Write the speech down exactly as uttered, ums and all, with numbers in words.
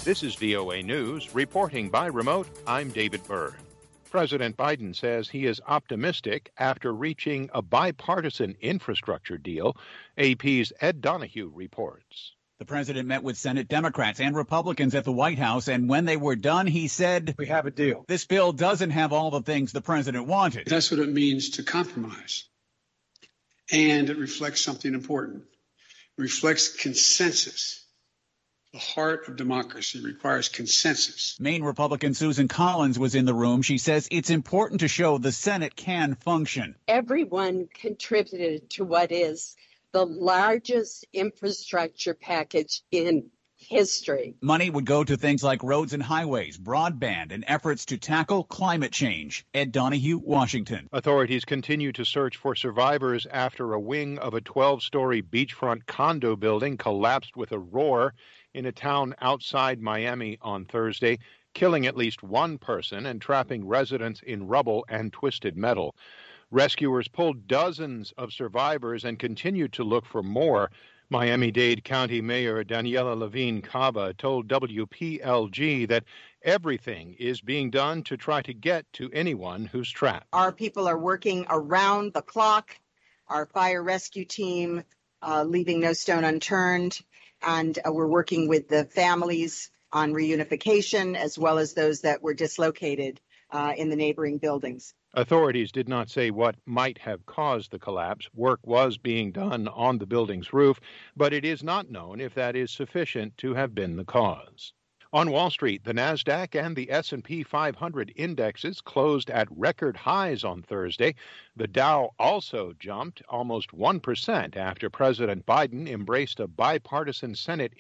This is V O A News. Reporting by remote, I'm David Byrd. President Biden says he is optimistic after reaching a bipartisan infrastructure deal. A P's Ed Donahue reports. The president met with Senate Democrats and Republicans at the White House, and when they were done, he said, "We have a deal. This bill doesn't have all the things the president wanted." That's what it means to compromise. And it reflects something important. It reflects consensus. The heart of democracy requires consensus. Maine Republican Susan Collins was in the room. She says it's important to show the Senate can function. Everyone contributed to what is the largest infrastructure package in history. Money would go to things like roads and highways, broadband, and efforts to tackle climate change. Ed Donahue, Washington. Authorities continue to search for survivors after a wing of a twelve-story beachfront condo building collapsed with a roar in a town outside Miami on Thursday, killing at least one person and trapping residents in rubble and twisted metal. Rescuers pulled dozens of survivors and continued to look for more. Miami-Dade County Mayor Daniela Levine Cava told W P L G that everything is being done to try to get to anyone who's trapped. Our people are working around the clock. Our fire rescue team uh, leaving no stone unturned. And uh, we're working with the families on reunification as well as those that were dislocated uh, in the neighboring buildings. Authorities did not say what might have caused the collapse. Work was being done on the building's roof, but it is not known if that is sufficient to have been the cause. On Wall Street, the NASDAQ and the S and P five hundred indexes closed at record highs on Thursday. The Dow also jumped almost one percent after President Biden embraced a bipartisan Senate